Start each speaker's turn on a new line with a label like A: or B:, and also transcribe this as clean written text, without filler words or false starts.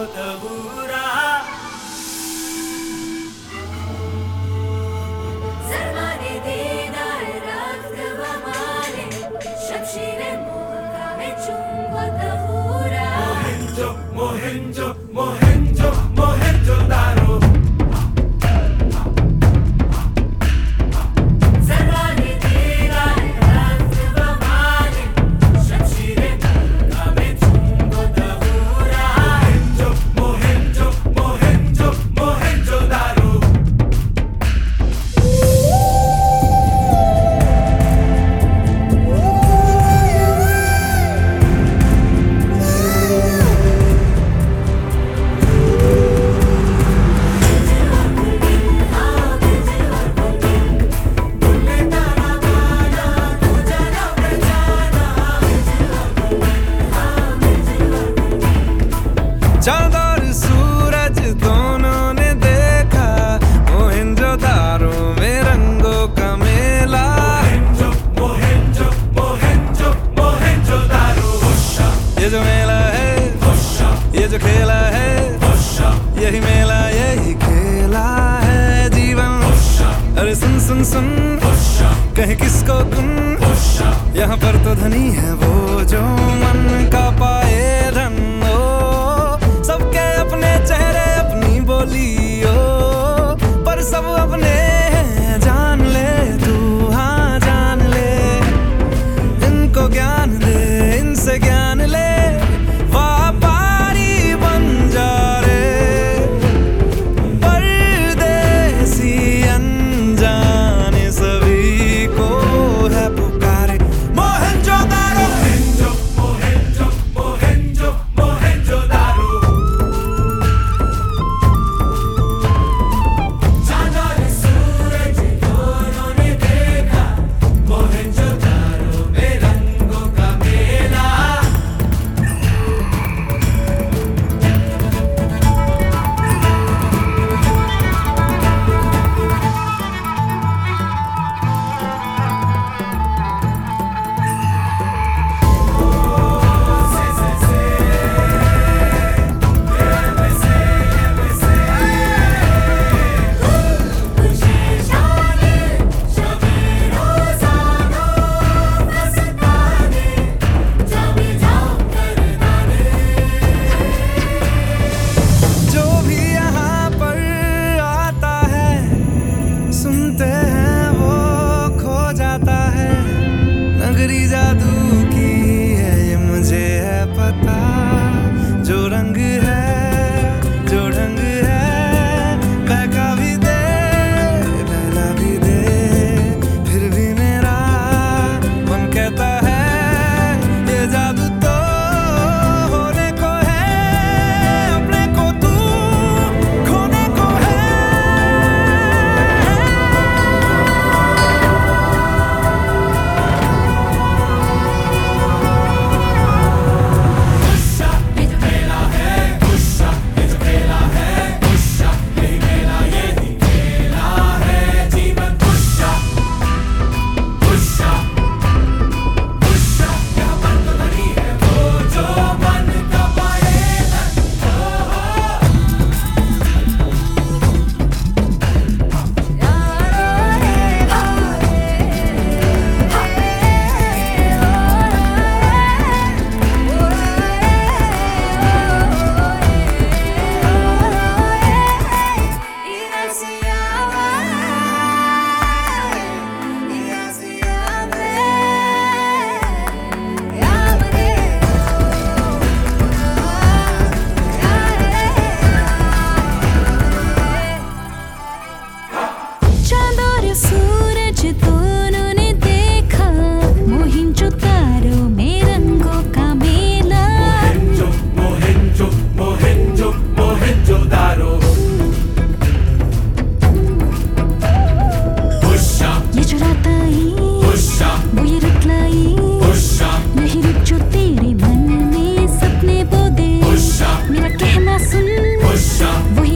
A: तबूरा
B: Zermani dinar raft vamale Shamshire muka mein chungo tabura
A: Mohenjo, Mohenjo, Mohenjo, Mohenjo Daro
B: Zermani dinar raft vamale Shamshire muka mein chungo tabura
A: Mohenjo, Mohenjo, Mohenjo, Mohenjo Daro
C: चांद और सूरज दोनों ने देखा मोहेंजोदारो में रंगों का मेला
A: Mohenjo, Mohenjo, Mohenjo, Mohenjo Daro Hosha,
C: ये जो मेला है
A: Hosha,
C: ये जो खेला है
A: Hosha,
C: यही मेला यही खेला है जीवन
A: Hosha,
C: अरे सुन सुन सुन
A: Hosha,
C: कहीं किसको गुन
A: Hosha
C: यहाँ पर तो धनी है वो जो मन का पाए धन ओ सबके अपने चेहरे अपनी बोलियो पर सब अपने हैं जान ले तू हाँ जान ले इनको ज्ञान दे इनसे ज्ञान ले व्यापारी बन जा रे परदेसी अनजाने सभी को है पुकारे Mohenjo-daro
A: Mohenjo, Mohenjo, Mohenjo, Mohenjo Daro चांद और सूरज दोनों ने देखा मोहेंजोदारो में रंगों का मेला
B: तुझे जाने शबे रोज़ाना मस्ताने जब जाऊं करदाने
C: जो भी यहाँ पर आता है सुनते हैं वो खो जाता है नगरी जादू की है ये मुझे है पता जो रंग है जो ढंग है बहका भी दे बहला भी दे फिर भी मेरा मन कहता है ये जादू तो होने को है अपने को तू खोने को है
A: गुस्सा ये जो खेला है गुस्सा ये जो खेला है गुस्सा यही मेला यही खेला है जीवन गुस्सा गुस्सा गुस्सा यहाँ पर तो धनी है वो जो मन का पाए
B: चांद और सूरज दोनों ने देखा मोहिंजोदारो में रंगों का मेला
A: Mohenjo, Mohenjo, Mohenjo, Mohenjo Daro गुस्सा
B: ये जो रात आई
A: गुस्सा
B: वो ये रुत लाई
A: गुस्सा
B: नहीं रुक जो तेरे मन में सपने बो दे
A: गुस्सा
B: मेरा कहना सुन
A: गुस्सा
B: वही